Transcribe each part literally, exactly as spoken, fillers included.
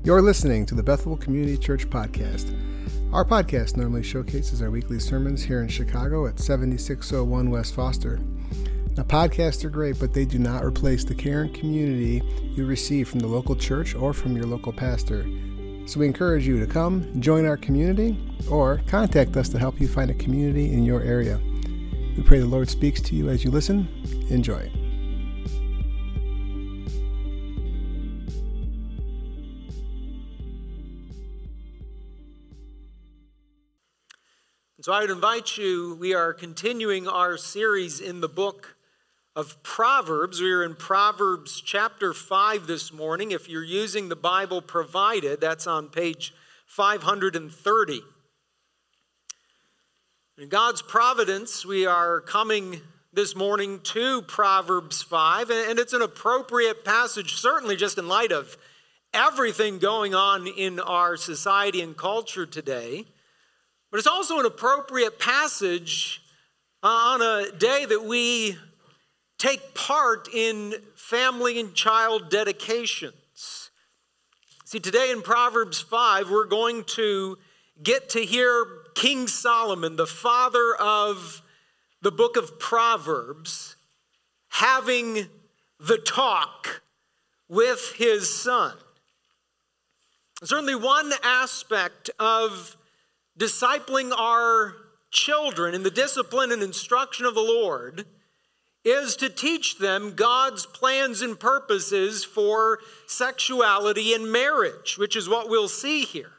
You're listening to the Bethel Community Church Podcast. Our podcast normally showcases our weekly sermons here in Chicago at seventy-six oh one West Foster. Now, podcasts are great, but they do not replace the care and community you receive from the local church or from your local pastor. So we encourage you to come, join our community, or contact us to help you find a community in your area. We pray the Lord speaks to you as you listen. Enjoy. So I would invite you, we are continuing our series in the book of Proverbs. We are in Proverbs chapter five this morning. If you're using the Bible provided, that's on page five hundred thirty. In God's providence, we are coming this morning to Proverbs five, and it's an appropriate passage, certainly just in light of everything going on in our society and culture today. But it's also an appropriate passage on a day that we take part in family and child dedications. See, today in Proverbs five, we're going to get to hear King Solomon, the father of the book of Proverbs, having the talk with his son. Certainly one aspect of discipling our children in the discipline and instruction of the Lord is to teach them God's plans and purposes for sexuality and marriage, which is what we'll see here.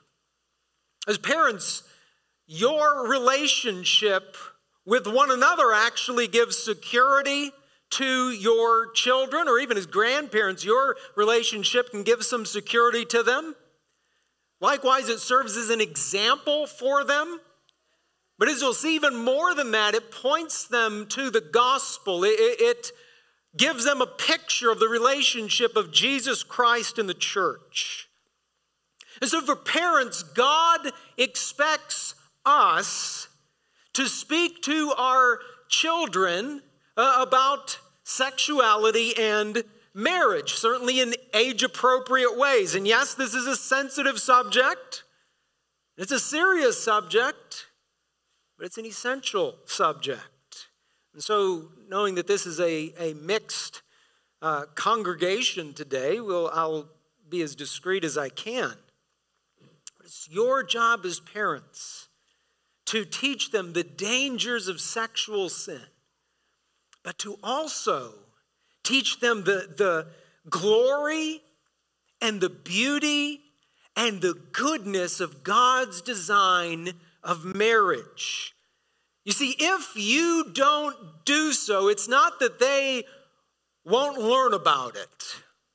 As parents, your relationship with one another actually gives security to your children, or even as grandparents, your relationship can give some security to them. Likewise, it serves as an example for them. But as you'll see, even more than that, it points them to the gospel. It, it gives them a picture of the relationship of Jesus Christ and the church. And so for parents, God expects us to speak to our children uh, about sexuality and marriage, certainly in age-appropriate ways. And yes, this is a sensitive subject. It's a serious subject, but it's an essential subject. And so, knowing that this is a, a mixed uh, congregation today, we'll, I'll be as discreet as I can. But it's your job as parents to teach them the dangers of sexual sin, but to also teach them the, the glory and the beauty and the goodness of God's design of marriage. You see, if you don't do so, it's not that they won't learn about it.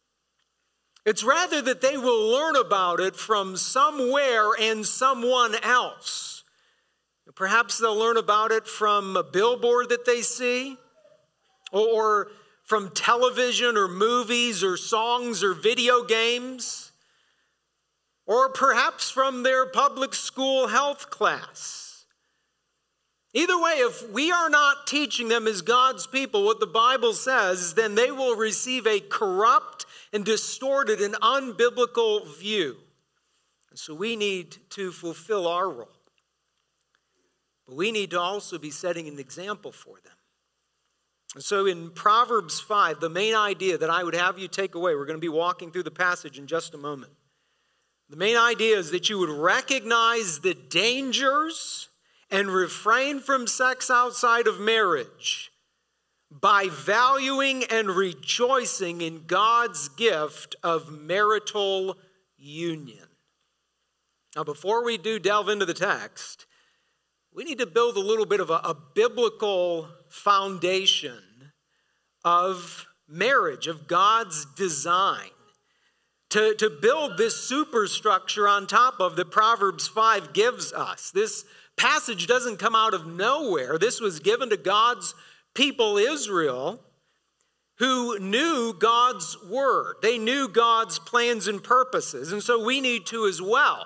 It's rather that they will learn about it from somewhere and someone else. Perhaps they'll learn about it from a billboard that they see, or from television or movies or songs or video games, or perhaps from their public school health class. Either way, if we are not teaching them as God's people what the Bible says, then they will receive a corrupt and distorted and unbiblical view. And so we need to fulfill our role. But we need to also be setting an example for them. And so in Proverbs five, the main idea that I would have you take away, we're going to be walking through the passage in just a moment. The main idea is that you would recognize the dangers and refrain from sex outside of marriage by valuing and rejoicing in God's gift of marital union. Now, before we do delve into the text, we need to build a little bit of a, a biblical foundation of marriage, of God's design, to, to build this superstructure on top of that Proverbs five gives us. This passage doesn't come out of nowhere. This was given to God's people, Israel, who knew God's word. They knew God's plans and purposes, and so we need to as well.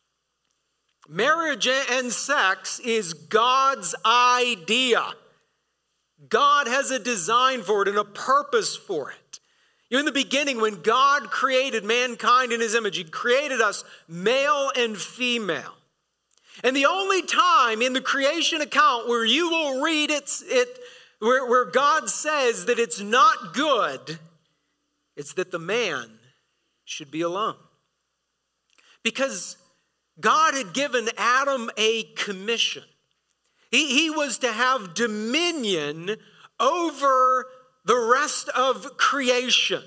Marriage and sex is God's idea. God has a design for it and a purpose for it. In the beginning, when God created mankind in his image, he created us male and female. And the only time in the creation account where you will read it's, it, where, where God says that it's not good, it's that the man should be alone. Because God had given Adam a commission. He, he was to have dominion over the rest of creation.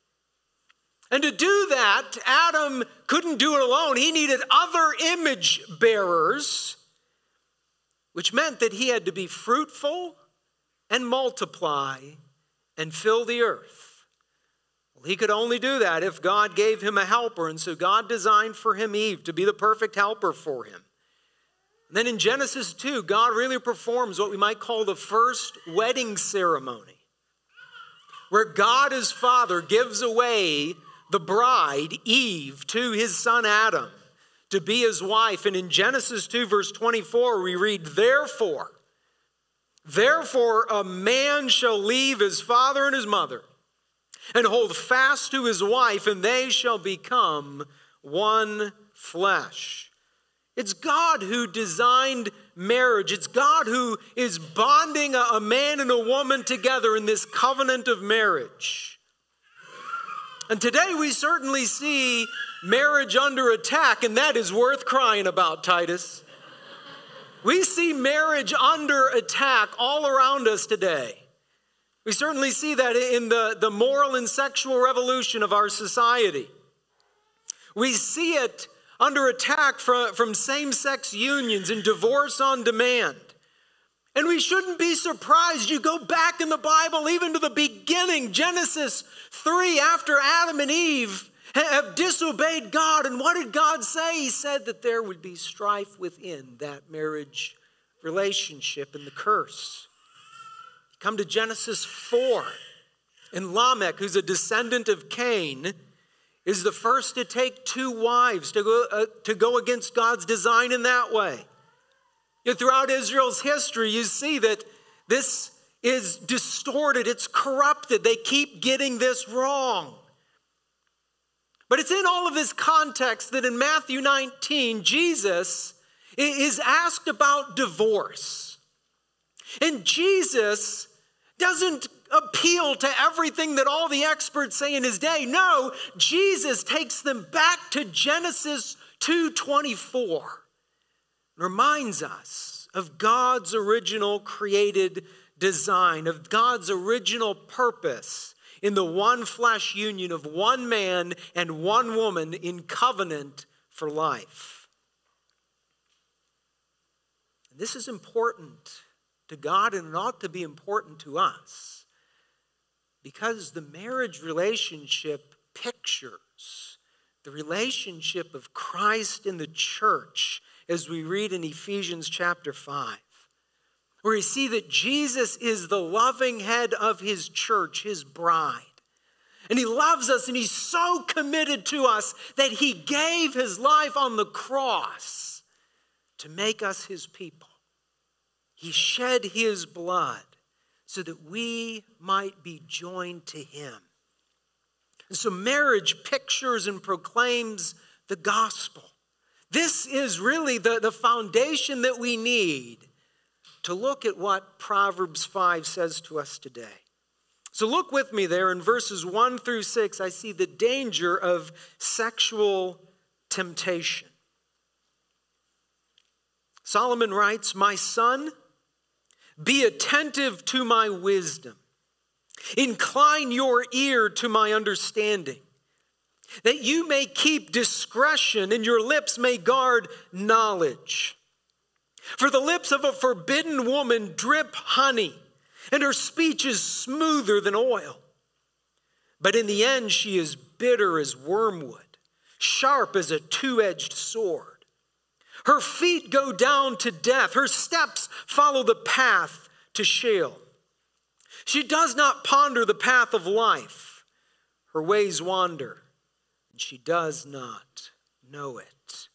And to do that, Adam couldn't do it alone. He needed other image bearers, which meant that he had to be fruitful and multiply and fill the earth. Well, he could only do that if God gave him a helper. And so God designed for him Eve to be the perfect helper for him. And then in Genesis two, God really performs what we might call the first wedding ceremony, where God as Father gives away the bride, Eve, to his son Adam to be his wife. And in Genesis two, verse twenty-four, we read, Therefore, therefore a man shall leave his father and his mother and hold fast to his wife, and they shall become one flesh. It's God who designed marriage. It's God who is bonding a, a man and a woman together in this covenant of marriage. And today we certainly see marriage under attack, and that is worth crying about, Titus. We see marriage under attack all around us today. We certainly see that in the, the moral and sexual revolution of our society. We see it under attack from, from same-sex unions and divorce on demand. And we shouldn't be surprised. You go back in the Bible, even to the beginning, Genesis three, after Adam and Eve have disobeyed God. And what did God say? He said that there would be strife within that marriage relationship and the curse. Come to Genesis four, and Lamech, who's a descendant of Cain, is the first to take two wives to go, uh, to go against God's design in that way. Yet throughout Israel's history, you see that this is distorted, it's corrupted. They keep getting this wrong. But it's in all of this context that in Matthew nineteen, Jesus is asked about divorce. And Jesus doesn't appeal to everything that all the experts say in his day. No, Jesus takes them back to Genesis two twenty-four. Reminds us of God's original created design, of God's original purpose in the one flesh union of one man and one woman in covenant for life. And this is important to God, and it ought to be important to us, because the marriage relationship pictures the relationship of Christ in the church, as we read in Ephesians chapter five, where you see that Jesus is the loving head of his church, his bride. And he loves us, and he's so committed to us that he gave his life on the cross to make us his people. He shed his blood so that we might be joined to him. And so marriage pictures and proclaims the gospel. This is really the, the foundation that we need to look at what Proverbs five says to us today. So look with me there in verses one through six. I see the danger of sexual temptation. Solomon writes, "My son, be attentive to my wisdom. Incline your ear to my understanding, that you may keep discretion and your lips may guard knowledge. For the lips of a forbidden woman drip honey, and her speech is smoother than oil. But in the end she is bitter as wormwood, sharp as a two-edged sword. Her feet go down to death. Her steps follow the path to Sheol. She does not ponder the path of life. Her ways wander, and she does not know it."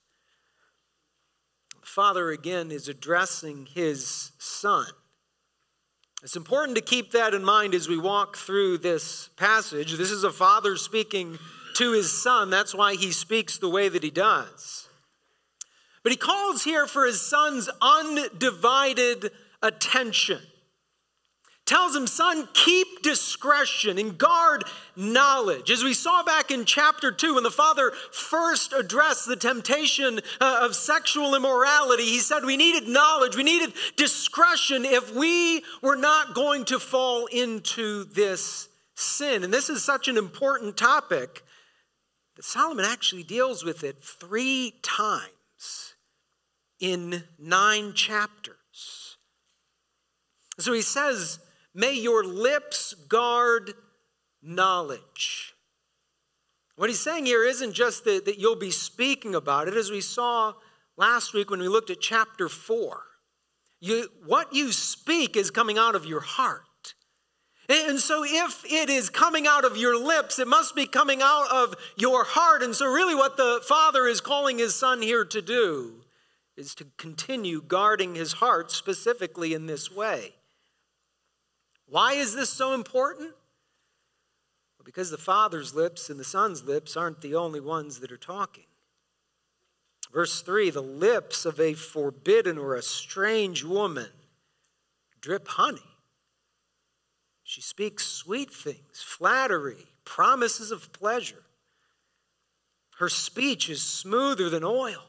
The father again is addressing his son. It's important to keep that in mind as we walk through this passage. This is a father speaking to his son. That's why he speaks the way that he does. But he calls here for his son's undivided attention. Tells him, son, keep discretion and guard knowledge. As we saw back in chapter two, when the father first addressed the temptation uh, of sexual immorality, he said we needed knowledge, we needed discretion if we were not going to fall into this sin. And this is such an important topic that Solomon actually deals with it three times in nine chapters. So he says, may your lips guard knowledge. What he's saying here isn't just that, that you'll be speaking about it, as we saw last week when we looked at chapter four. You, what you speak is coming out of your heart. And, and so if it is coming out of your lips, it must be coming out of your heart. And so really what the father is calling his son here to do is to continue guarding his heart specifically in this way. Why is this so important? Well, because the father's lips and the son's lips aren't the only ones that are talking. Verse three, the lips of a forbidden or a strange woman drip honey. She speaks sweet things, flattery, promises of pleasure. Her speech is smoother than oil.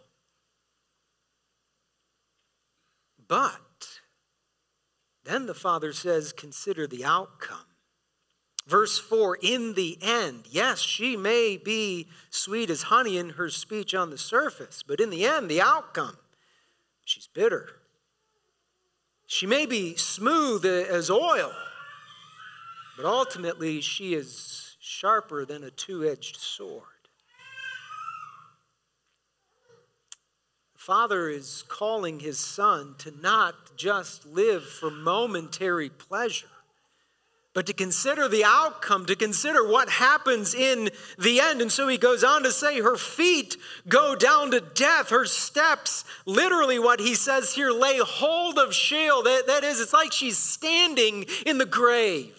But then the father says, consider the outcome. Verse four, in the end, yes, she may be sweet as honey in her speech on the surface, but in the end, the outcome, she's bitter. She may be smooth as oil, but ultimately she is sharper than a two-edged sword. Father is calling his son to not just live for momentary pleasure, but to consider the outcome, to consider what happens in the end. And so he goes on to say her feet go down to death. Her steps, literally what he says here, lay hold of Sheol. That, that is, it's like she's standing in the grave.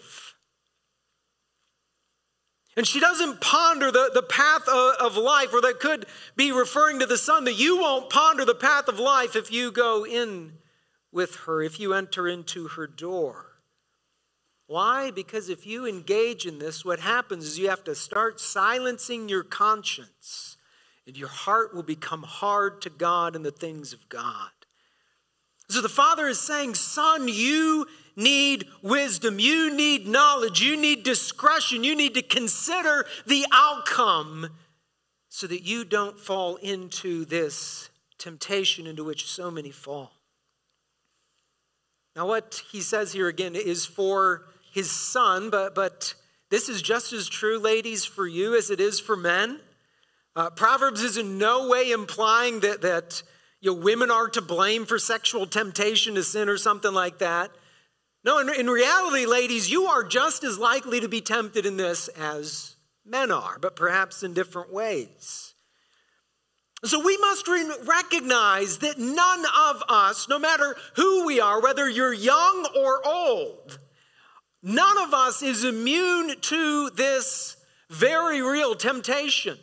And she doesn't ponder the, the path of, of life, or that could be referring to the son, that you won't ponder the path of life if you go in with her, if you enter into her door. Why? Because if you engage in this, what happens is you have to start silencing your conscience, and your heart will become hard to God and the things of God. So the father is saying, son, you need wisdom, you need knowledge, you need discretion, you need to consider the outcome so that you don't fall into this temptation into which so many fall. Now what he says here again is for his son, but, but this is just as true, ladies, for you as it is for men. Uh, Proverbs is in no way implying that, that you know, women are to blame for sexual temptation to sin or something like that. No, in, in reality, ladies, you are just as likely to be tempted in this as men are, but perhaps in different ways. So we must re- recognize that none of us, no matter who we are, whether you're young or old, none of us is immune to this very real temptation.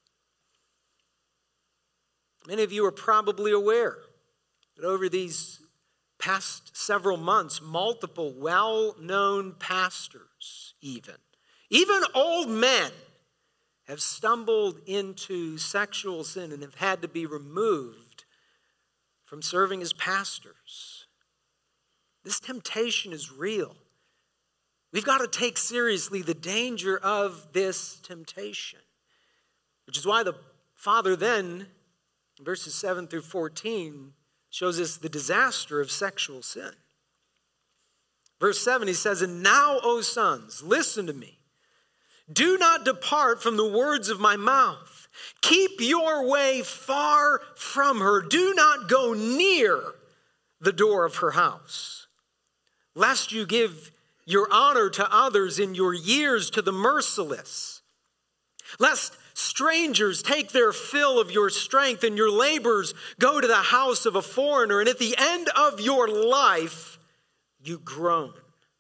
Many of you are probably aware that over these past several months, multiple well-known pastors even, even old men, have stumbled into sexual sin and have had to be removed from serving as pastors. This temptation is real. We've got to take seriously the danger of this temptation, which is why the Father then, in verses seven through fourteen, shows us the disaster of sexual sin. Verse seven, he says, and now, O sons, listen to me. Do not depart from the words of my mouth. Keep your way far from her. Do not go near the door of her house, lest you give your honor to others in your years to the merciless, lest strangers take their fill of your strength and your labors go to the house of a foreigner, and at the end of your life you groan.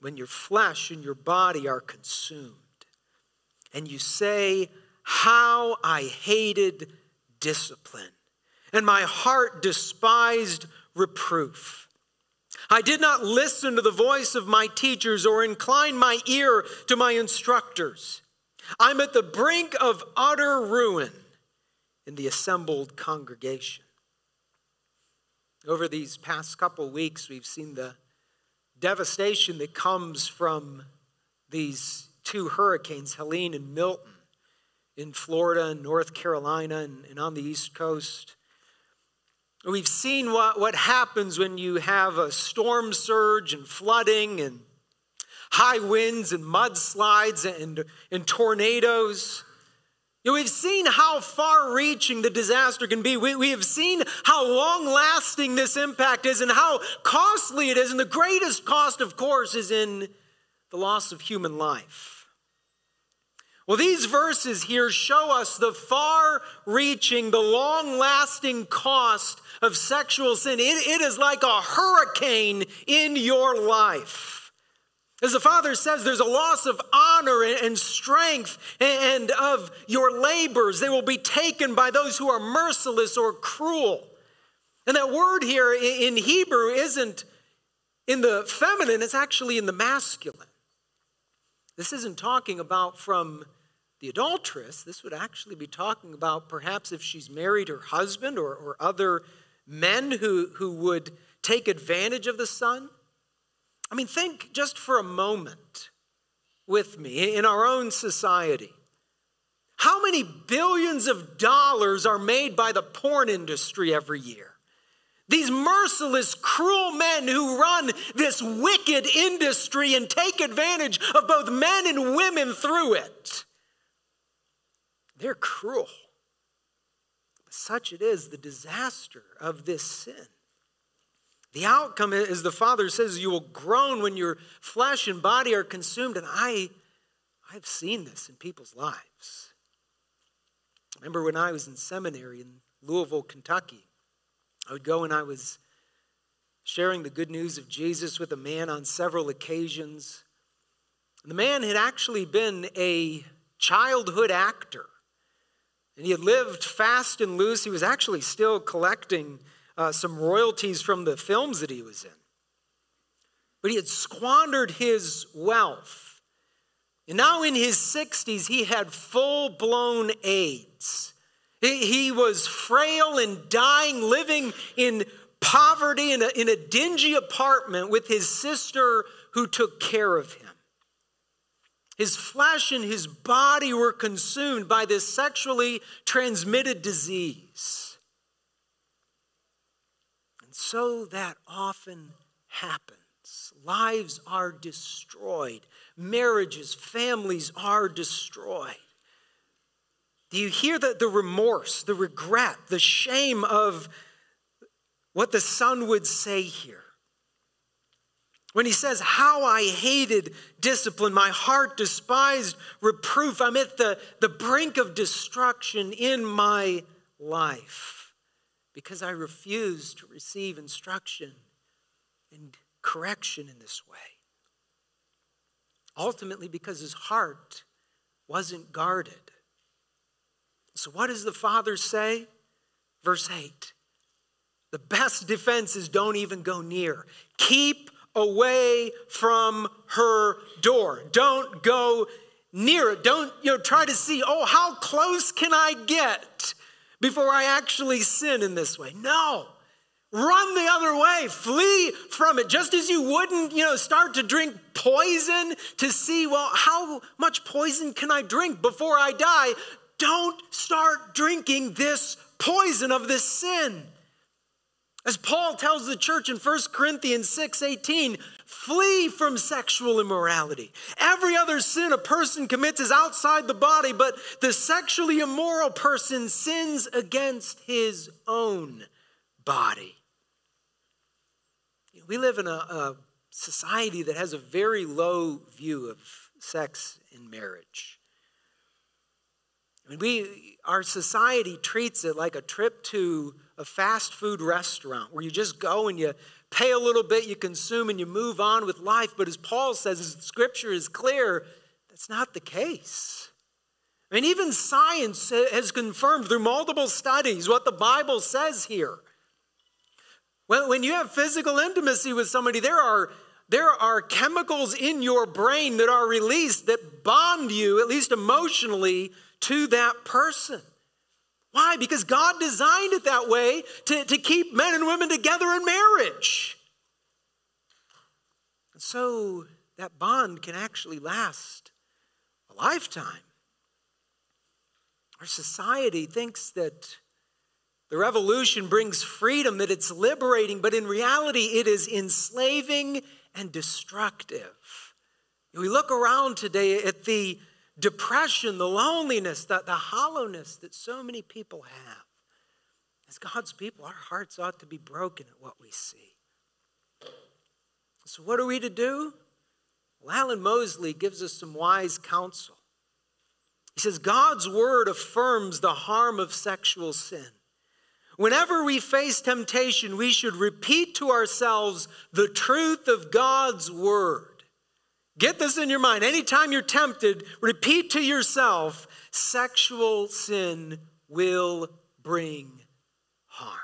when your flesh and your body are consumed. And you say, how I hated discipline, and my heart despised reproof. I did not listen to the voice of my teachers or incline my ear to my instructors. I'm at the brink of utter ruin in the assembled congregation. Over these past couple weeks, we've seen the devastation that comes from these two hurricanes, Helene and Milton, in Florida and North Carolina and, and on the East Coast. We've seen what, what happens when you have a storm surge and flooding and high winds and mudslides and, and tornadoes. You know, we've seen how far-reaching the disaster can be. We, we have seen how long-lasting this impact is and how costly it is. And the greatest cost, of course, is in the loss of human life. Well, these verses here show us the far-reaching, the long-lasting cost of sexual sin. It, it is like a hurricane in your life. As the Father says, there's a loss of honor and strength and of your labors. They will be taken by those who are merciless or cruel. And that word here in Hebrew isn't in the feminine, it's actually in the masculine. This isn't talking about from the adulteress. This would actually be talking about perhaps if she's married her husband or, or other men who, who would take advantage of the son. I mean, think just for a moment with me in our own society. How many billions of dollars are made by the porn industry every year? These merciless, cruel men who run this wicked industry and take advantage of both men and women through it. They're cruel. Such it is the disaster of this sin. The outcome, as the Father says, you will groan when your flesh and body are consumed. And I, I've seen this in people's lives. I remember when I was in seminary in Louisville, Kentucky. I would go and I was sharing the good news of Jesus with a man on several occasions. And the man had actually been a childhood actor. And he had lived fast and loose. He was actually still collecting uh, some royalties from the films that he was in. But he had squandered his wealth. And now in his sixties, he had full-blown AIDS. He was frail and dying, living in poverty in a, in a dingy apartment with his sister who took care of him. His flesh and his body were consumed by this sexually transmitted disease. And so that often happens. Lives are destroyed. Marriages, families are destroyed. Do you hear the, the remorse, the regret, the shame of what the son would say here? When he says, how I hated discipline, my heart despised reproof. I'm at the, the brink of destruction in my life because I refused to receive instruction and correction in this way. Ultimately, because his heart wasn't guarded. So what does the Father say? Verse eight. The best defense is don't even go near. Keep away from her door. Don't go near it. Don't, you know, try to see, oh, how close can I get before I actually sin in this way? No. Run the other way. Flee from it. Just as you wouldn't, you know, start to drink poison to see, well, how much poison can I drink before I die? Don't start drinking this poison of this sin. As Paul tells the church in First Corinthians six eighteen, flee from sexual immorality. Every other sin a person commits is outside the body, but the sexually immoral person sins against his own body. We live in a, a society that has a very low view of sex in marriage. I mean, we, our society treats it like a trip to a fast food restaurant where you just go and you pay a little bit, you consume, and you move on with life. But as Paul says, as Scripture is clear, that's not the case. I mean, even science has confirmed through multiple studies what the Bible says here. When, when you have physical intimacy with somebody, there are, there are chemicals in your brain that are released that bond you, at least emotionally, to that person. Why? Because God designed it that way to, to keep men and women together in marriage. And so that bond can actually last a lifetime. Our society thinks that the revolution brings freedom, that it's liberating, but in reality it is enslaving and destructive. We look around today at the depression, the loneliness, the, the hollowness that so many people have. As God's people, our hearts ought to be broken at what we see. So what are we to do? Well, Alan Mosley gives us some wise counsel. He says, God's word affirms the harm of sexual sin. Whenever we face temptation, we should repeat to ourselves the truth of God's word. Get this in your mind. Anytime you're tempted, repeat to yourself, sexual sin will bring harm.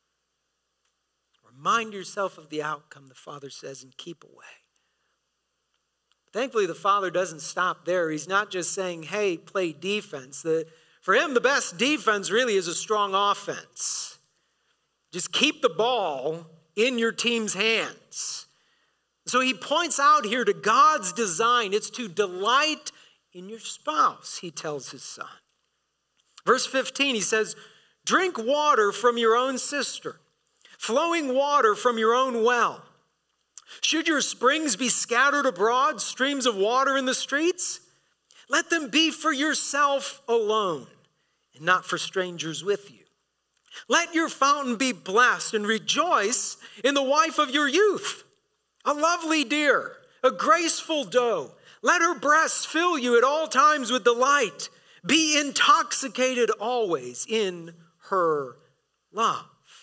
Remind yourself of the outcome, the Father says, and keep away. Thankfully, the Father doesn't stop there. He's not just saying, hey, play defense. The, for him, the best defense really is a strong offense. Just keep the ball in your team's hands. So he points out here to God's design. It's to delight in your spouse, he tells his son. Verse fifteen, he says, drink water from your own cistern, flowing water from your own well. Should your springs be scattered abroad, streams of water in the streets? Let them be for yourself alone and not for strangers with you. Let your fountain be blessed and rejoice in the wife of your youth. A lovely deer, a graceful doe. Let her breasts fill you at all times with delight. Be intoxicated always in her love.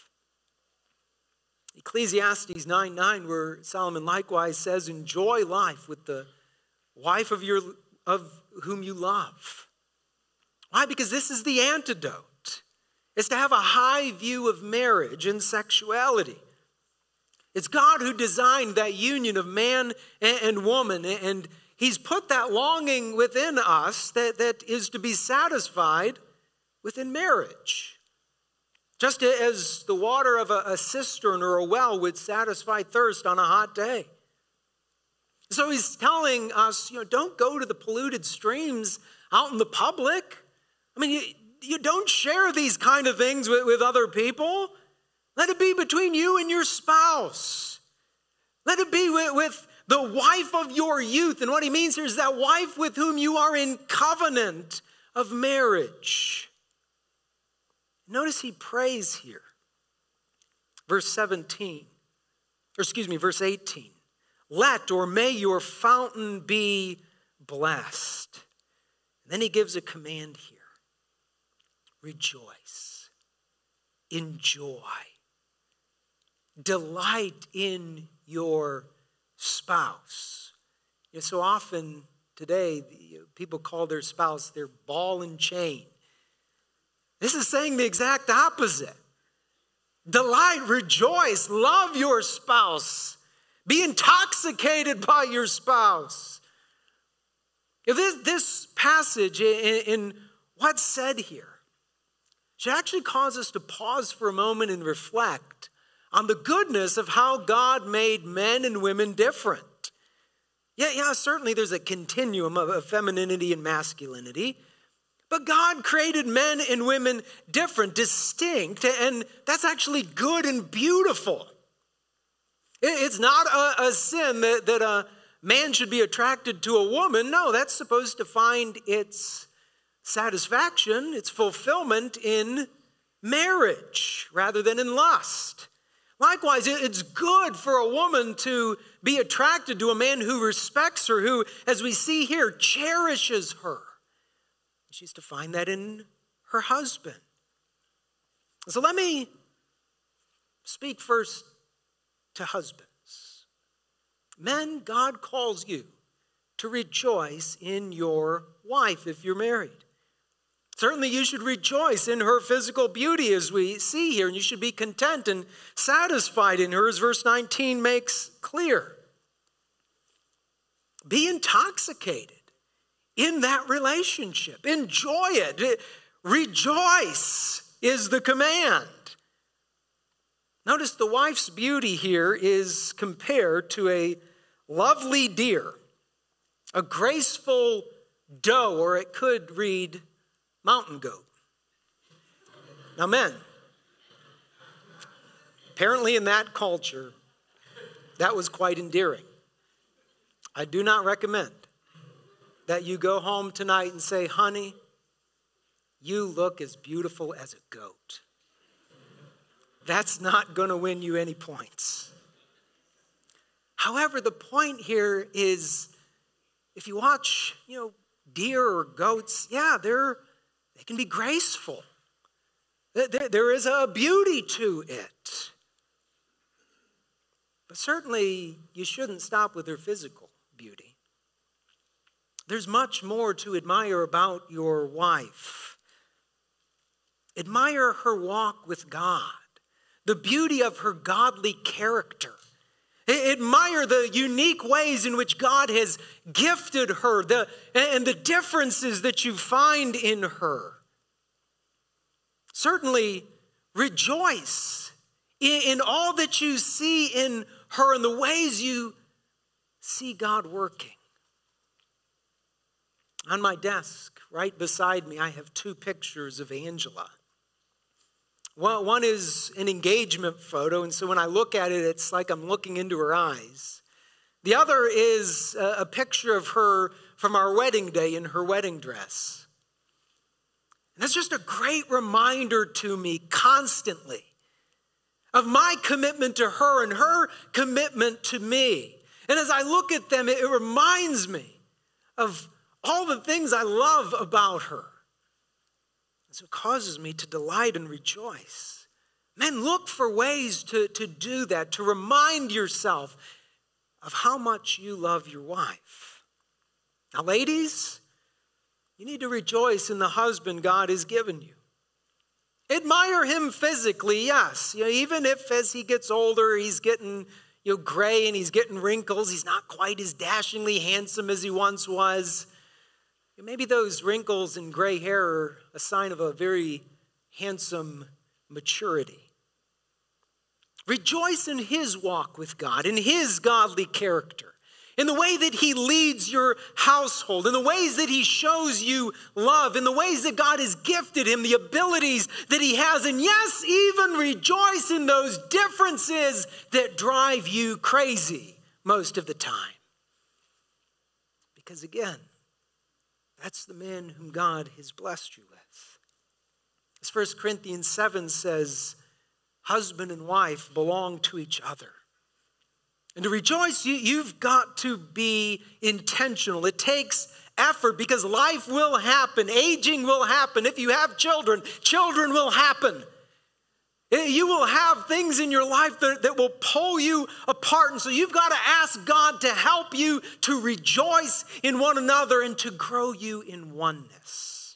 Ecclesiastes nine nine, where Solomon likewise says, enjoy life with the wife of, your, of whom you love. Why? Because this is the antidote. It's to have a high view of marriage and sexuality. It's God who designed that union of man and woman, and he's put that longing within us that, that is to be satisfied within marriage. Just as the water of a, a cistern or a well would satisfy thirst on a hot day. So he's telling us, you know, don't go to the polluted streams out in the public. I mean, you, you don't share these kind of things with, with other people. Let it be between you and your spouse. Let it be with, with the wife of your youth. And what he means here is that wife with whom you are in covenant of marriage. Notice he prays here. Verse seventeen, or excuse me, verse eighteen. Let or may your fountain be blessed. And then he gives a command here. Rejoice. Enjoy. Delight in your spouse. You know, so often today, people call their spouse their ball and chain. This is saying the exact opposite. Delight, rejoice, love your spouse. Be intoxicated by your spouse. If this, this passage in, in what's said here should actually cause us to pause for a moment and reflect on the goodness of how God made men and women different. Yeah, yeah, certainly there's a continuum of, of femininity and masculinity. But God created men and women different, distinct, and that's actually good and beautiful. It's not a, a sin that, that a man should be attracted to a woman. No, that's supposed to find its satisfaction, its fulfillment in marriage rather than in lust. Likewise, it's good for a woman to be attracted to a man who respects her, who, as we see here, cherishes her. She's to find that in her husband. So let me speak first to husbands. Men, God calls you to rejoice in your wife if you're married. Certainly you should rejoice in her physical beauty as we see here, and you should be content and satisfied in her, as verse nineteen makes clear. Be intoxicated in that relationship. Enjoy it. Rejoice is the command. Notice the wife's beauty here is compared to a lovely deer, a graceful doe, or it could read mountain goat. Now, men, apparently in that culture, that was quite endearing. I do not recommend that you go home tonight and say, honey, you look as beautiful as a goat. That's not going to win you any points. However, the point here is, if you watch, you know, deer or goats, yeah, they're they can be graceful. There, there is a beauty to it. But certainly, you shouldn't stop with their physical beauty. There's much more to admire about your wife. Admire her walk with God, the beauty of her godly character. Admire the unique ways in which God has gifted her, the, and the differences that you find in her. Certainly, rejoice in, in all that you see in her and the ways you see God working. On my desk, right beside me, I have two pictures of Angela. Well, one is an engagement photo, and so when I look at it, it's like I'm looking into her eyes. The other is a, a picture of her from our wedding day in her wedding dress. And that's just a great reminder to me constantly of my commitment to her and her commitment to me. And as I look at them, it, it reminds me of all the things I love about her. So it causes me to delight and rejoice. Men, look for ways to, to do that, to remind yourself of how much you love your wife. Now, ladies, you need to rejoice in the husband God has given you. Admire him physically, yes. You know, even if as he gets older, he's getting you know, gray and he's getting wrinkles, he's not quite as dashingly handsome as he once was. Maybe those wrinkles and gray hair are a sign of a very handsome maturity. Rejoice in his walk with God, in his godly character, in the way that he leads your household, in the ways that he shows you love, in the ways that God has gifted him, the abilities that he has. And yes, even rejoice in those differences that drive you crazy most of the time. Because again, that's the man whom God has blessed you with. As First Corinthians seven says, husband and wife belong to each other. And to rejoice, you, you've got to be intentional. It takes effort because life will happen. Aging will happen. If you have children, children will happen. You will have things in your life that, that will pull you apart. And so you've got to ask God to help you to rejoice in one another and to grow you in oneness.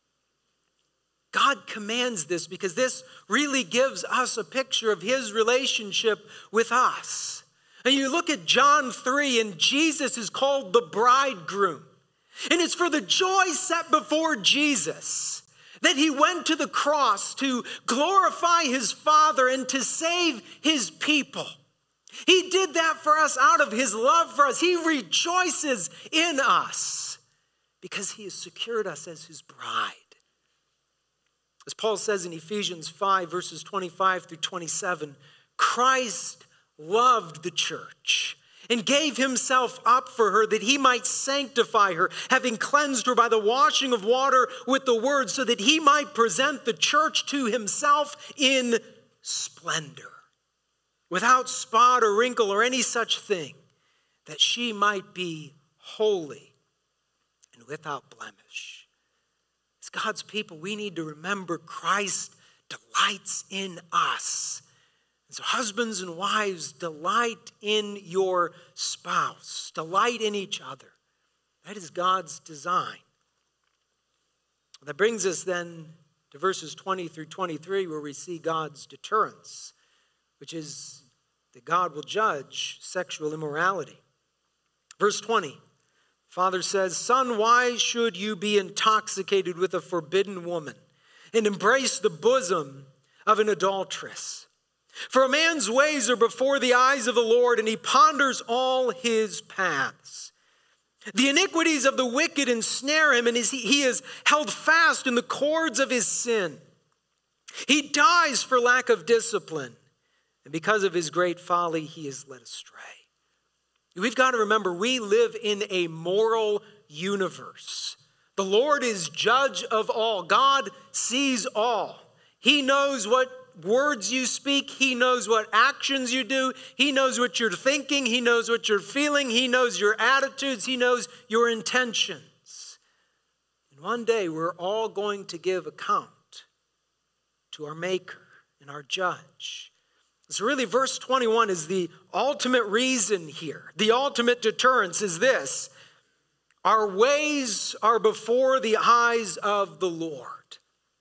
God commands this because this really gives us a picture of his relationship with us. And you look at John three, and Jesus is called the bridegroom. And it's for the joy set before Jesus that he went to the cross to glorify his Father and to save his people. He did that for us out of his love for us. He rejoices in us because he has secured us as his bride. As Paul says in Ephesians five, verses twenty-five through twenty-seven, Christ loved the church and gave himself up for her that he might sanctify her, having cleansed her by the washing of water with the word, so that he might present the church to himself in splendor, without spot or wrinkle or any such thing, that she might be holy and without blemish. As God's people, we need to remember Christ delights in us. And so husbands and wives, delight in your spouse. Delight in each other. That is God's design. That brings us then to verses twenty through twenty-three, where we see God's deterrence, which is that God will judge sexual immorality. Verse twenty, Father says, "Son, why should you be intoxicated with a forbidden woman and embrace the bosom of an adulteress? For a man's ways are before the eyes of the Lord, and he ponders all his paths. The iniquities of the wicked ensnare him, and he is held fast in the cords of his sin. He dies for lack of discipline, and because of his great folly, he is led astray." We've got to remember, we live in a moral universe. The Lord is judge of all. God sees all. He knows what words you speak. He knows what actions you do. He knows what you're thinking. He knows what you're feeling. He knows your attitudes. He knows your intentions. And one day we're all going to give account to our Maker and our Judge. So really verse twenty-one is the ultimate reason here. The ultimate deterrence is this: our ways are before the eyes of the Lord.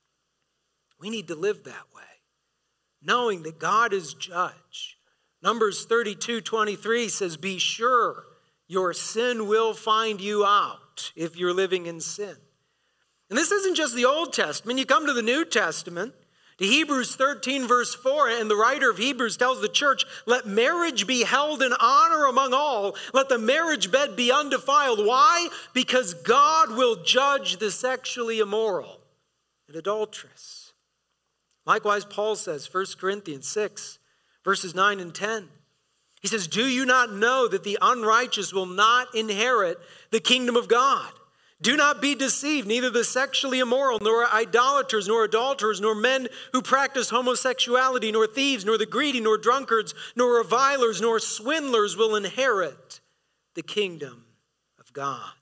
We need to live that way, knowing that God is judge. Numbers thirty-two twenty-three says, "Be sure your sin will find you out if you're living in sin." And this isn't just the Old Testament. You come to the New Testament, to Hebrews thirteen verse four, and the writer of Hebrews tells the church, "Let marriage be held in honor among all. Let the marriage bed be undefiled." Why? Because God will judge the sexually immoral and adulterous. Likewise, Paul says, First Corinthians six, verses nine and ten. He says, "Do you not know that the unrighteous will not inherit the kingdom of God? Do not be deceived, neither the sexually immoral, nor idolaters, nor adulterers, nor men who practice homosexuality, nor thieves, nor the greedy, nor drunkards, nor revilers, nor swindlers will inherit the kingdom of God."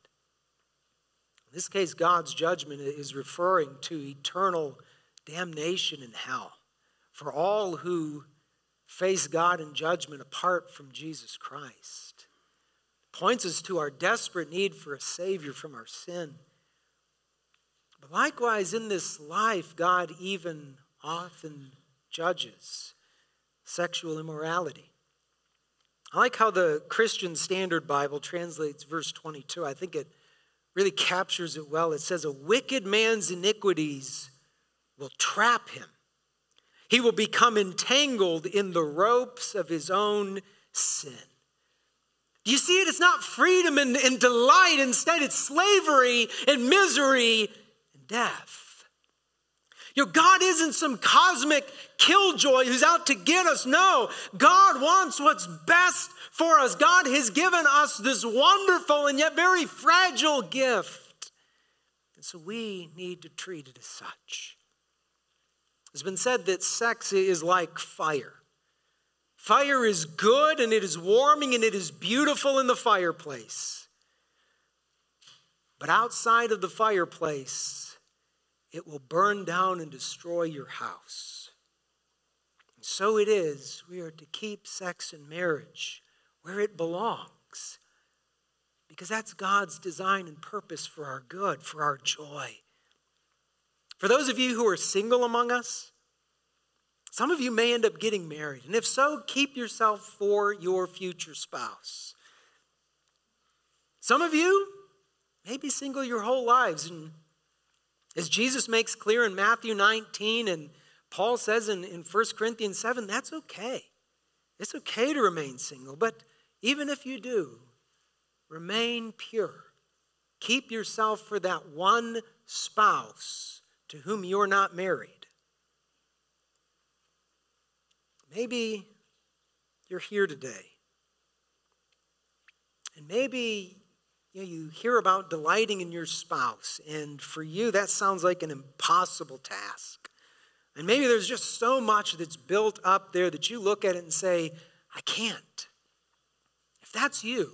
In this case, God's judgment is referring to eternal damnation in hell for all who face God in judgment apart from Jesus Christ. Points us to our desperate need for a Savior from our sin. But likewise, in this life, God even often judges sexual immorality. I like how the Christian Standard Bible translates verse twenty-two. I think it really captures it well. It says, "A wicked man's iniquities will trap him. He will become entangled in the ropes of his own sin." Do you see it? It's not freedom and, and delight. Instead, it's slavery and misery and death. You know, God isn't some cosmic killjoy who's out to get us. No, God wants what's best for us. God has given us this wonderful and yet very fragile gift. And so we need to treat it as such. It's been said that sex is like fire. Fire is good and it is warming and it is beautiful in the fireplace. But outside of the fireplace, it will burn down and destroy your house. And so it is, we are to keep sex and marriage where it belongs, because that's God's design and purpose for our good, for our joy. For those of you who are single among us, some of you may end up getting married. And if so, keep yourself for your future spouse. Some of you may be single your whole lives. And as Jesus makes clear in Matthew nineteen and Paul says in, in First Corinthians seven, that's okay. It's okay to remain single. But even if you do, remain pure. Keep yourself for that one spouse to whom you're not married. Maybe you're here today, and maybe you know, you hear about delighting in your spouse, and for you that sounds like an impossible task. And maybe there's just so much that's built up there that you look at it and say, I can't. If that's you,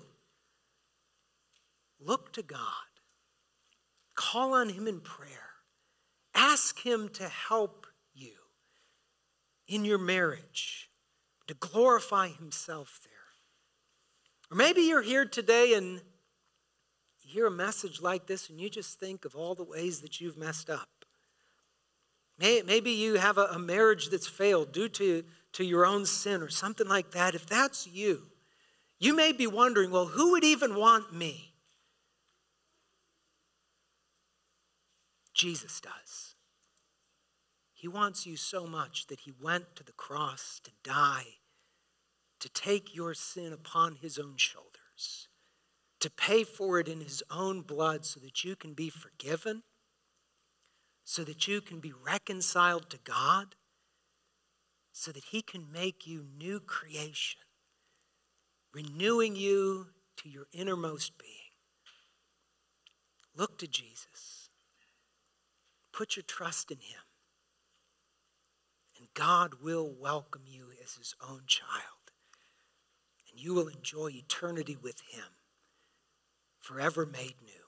look to God. Call on him in prayer. Ask him to help you in your marriage, to glorify himself there. Or maybe you're here today and you hear a message like this and you just think of all the ways that you've messed up. Maybe you have a marriage that's failed due to, to your own sin or something like that. If that's you, you may be wondering, well, who would even want me? Jesus does. He wants you so much that he went to the cross to die, to take your sin upon his own shoulders, to pay for it in his own blood so that you can be forgiven, so that you can be reconciled to God, so that he can make you new creation, renewing you to your innermost being. Look to Jesus. Put your trust in him. And God will welcome you as his own child. And you will enjoy eternity with him, forever made new.